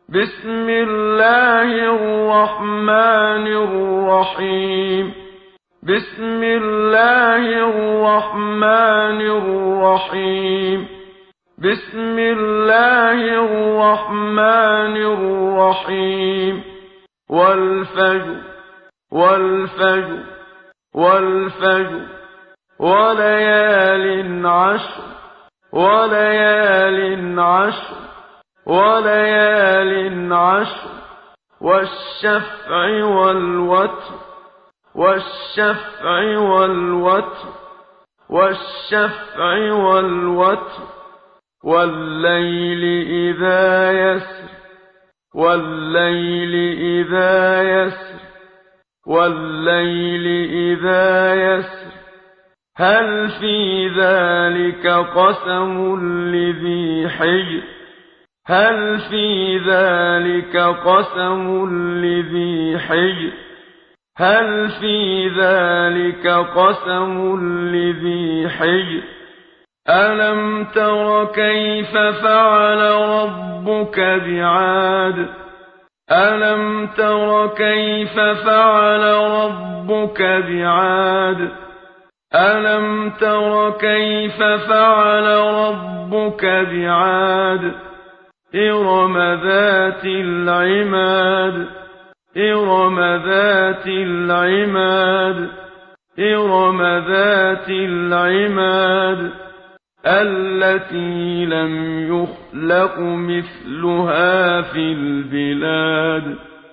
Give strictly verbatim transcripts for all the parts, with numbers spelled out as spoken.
بسم الله الرحمن الرحيم بسم الله الرحمن الرحيم بسم الله الرحمن الرحيم والفجر والفجر والفجر وليال عشر وليال عشر وليال عشر والشفع والوتر والشفع والوتر والشفع والوتر والليل إذا يسر والليل إذا يسر والليل إذا يسر هل في ذلك قسم لذي حجر هل في ذلك قسم لذي حجر هل في ذلك قسم لذي حجر ألم تر كيف فعل ربك بعاد ألم تر كيف فعل ربك بعاد ألم تر كيف فعل ربك بعاد إرم ذات العماد إرم ذات العماد إرم ذات العماد التي لم يخلق مثلها في البلاد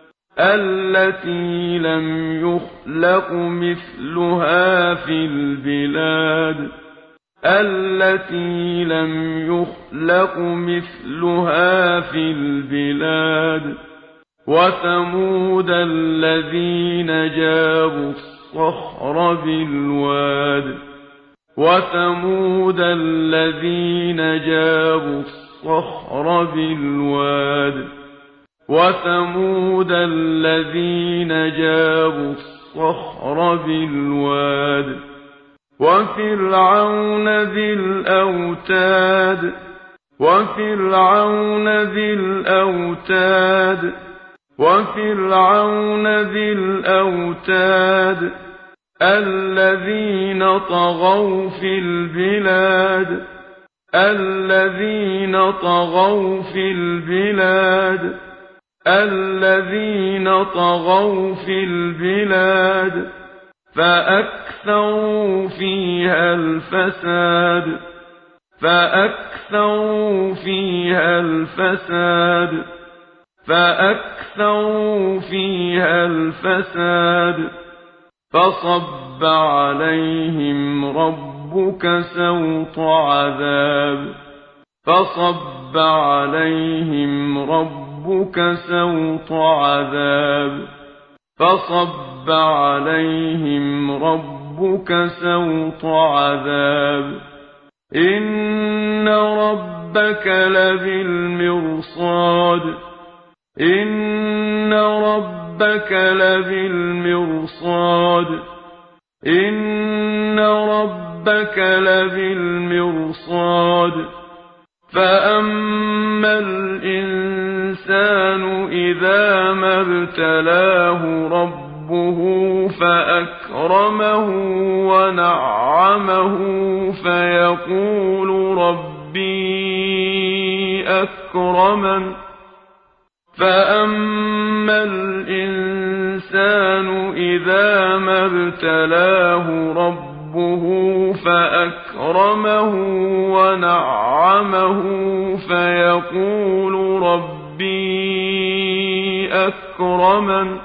التي لم يخلق مثلها في البلاد التي لم يخلق مثلها في البلاد وثمود الذين جابوا الصخر بالواد وثمود الذين جابوا الصخر بالواد وثمود الذين جابوا الصخر بالواد وفرعون ذي الأوتاد وفرعون ذي الأوتاد وفرعون ذي الأوتاد الذين طغوا في البلاد الذين طغوا في البلاد الذين طغوا في البلاد فأكثروا فيها الفساد فأكثروا فيها الفساد فأكثروا فيها الفساد فصب عليهم ربك سوط عذاب فصب عليهم ربك سوط عذاب فصب عليهم ربك سوط عذاب إن ربك لبالمرصاد إن ربك لبالمرصاد إن ربك لبالمرصاد فأما الإنسان إذا ما ابتلاه ربه فأكرمه ونعمه فيقول ربي أكرمن فأما الإنسان إذا ما ابتلاه ربه فأكرمه ونعمه فيقول ربي أكرمن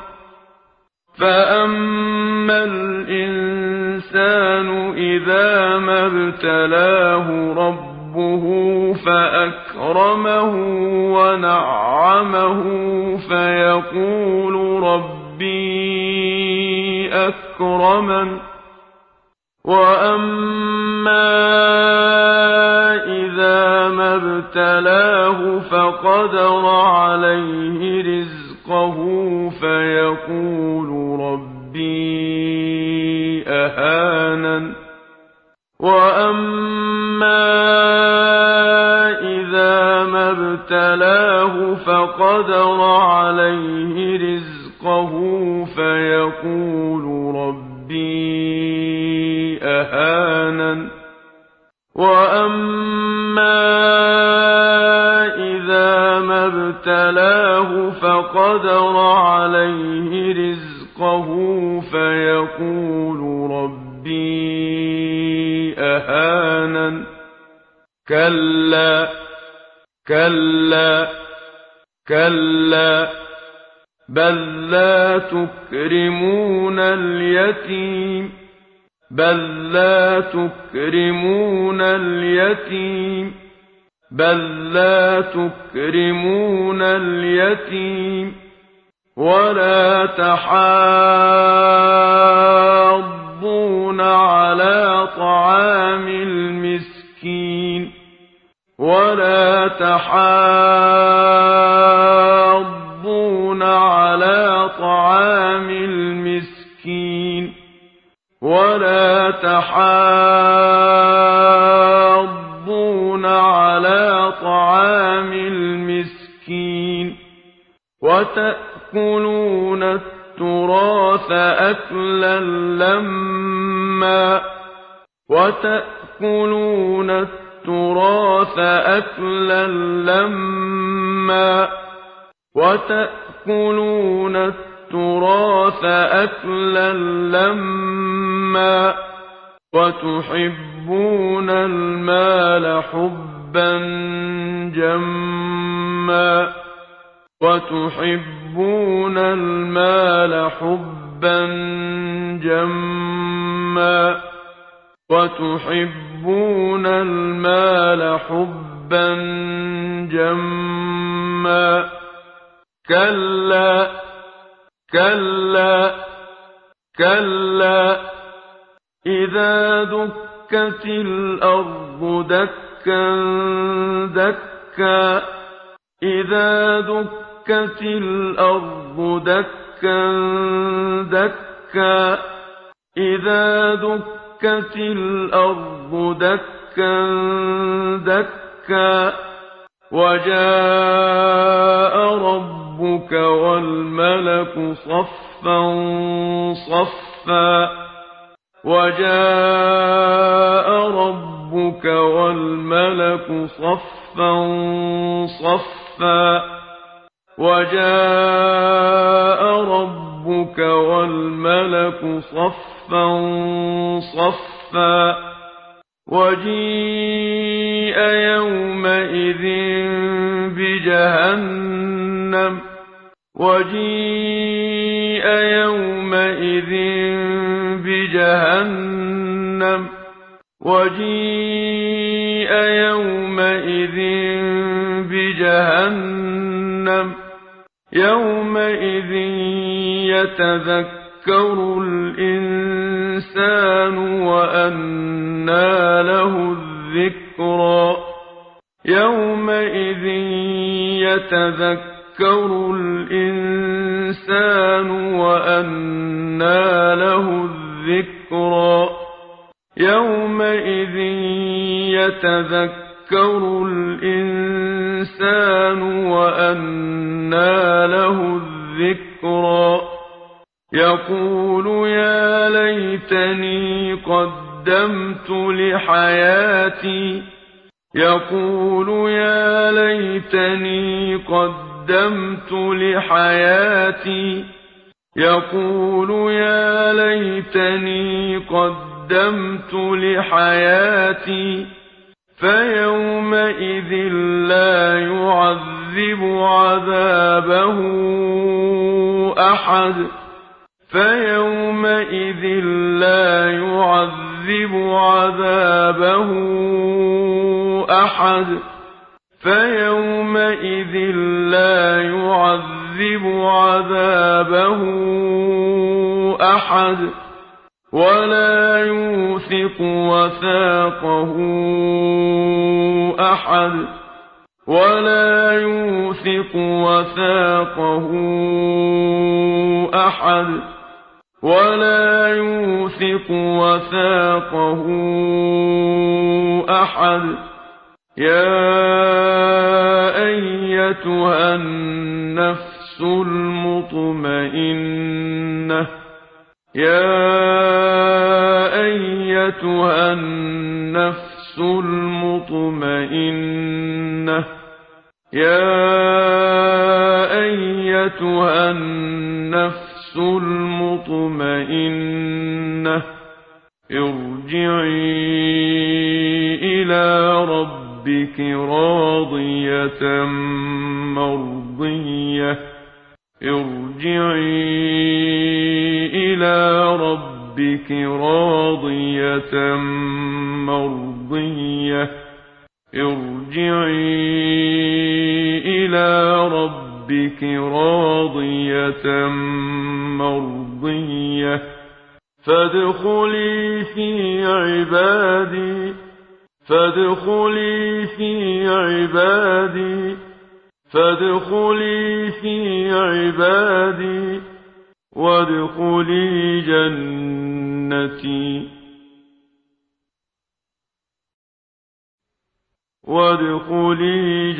فأما الإنسان إذا ما ابتلاه ربه فأكرمه ونعمه فيقول ربي أكرمن وأما إذا ما ابتلاه فقدر عليه رزقه فيقول ربي أهانن وأما إذا ما ابتلاه فقدر عليه رزقه فيقول ربي أهانن وأما إذا ما ابتلاه فقدر عليه رزقه فيقول ربي أهانن كلا كلا كلا بل لا تكرمون اليتيم بل لا تكرمون اليتيم بل لا تكرمون اليتيم ولا تحاضون على طعام المسكين ولا تحاضون على طعام المسكين ولا تحاضون على طعام المسكين وتأكلون التراث أكلا لما وتأكلون التراث أكلا لما وتأكلون التراث أكلا لما وتحبون المال حبا جما وتحبون المال حبا جما وتحبون المال حبا جما كلا كلا كلا إذا دكت الأرض دكا دكا إذا دكت الأرض دكا دكا إذا دكت الأرض دكا دكا وجاء ربك والملك صفا صفا وجاء ربك والملك صفا صفا وجاء ربك والملك صفا صفا وجيء يومئذ بجهنم وجيء يومئذ بجهنم وجيء يومئذ بجهنم يومئذ يتذكر الإنسان وأنى له الذكرى يومئذ يتذكر الإنسان وأنى له الذكرى يومئذ يتذكر الإنسان وأنى له الذكرى يقول يا ليتني قدمت لحياتي يقول يا ليتني قدمت لحياتي يقول يا ليتني قدمت لحياتي فيومئذ لا يعذب عذابه أحد فيومئذ لا يعذب عذابه أحد فيومئذ لا يعذب عذابه أحد ولا يوثق وثاقه أحد ولا يوثق وثاقه أحد ولا يوثق وثاقه أحد يا أيتها النفس المطمئنة يا أيتها النفس المطمئنة يا أيتها النفس المطمئنة ارجعي إلى ربك راضية مرضية ارجعي إلى ربك راضية مرضية ارجعي إلى ربك راضية مرضية فادخلي في عبادي فادخلي في عبادي فادخلي في عبادي وادخلي جنتي وادخلي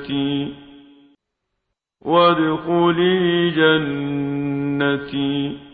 جنتي وادخلي جنتي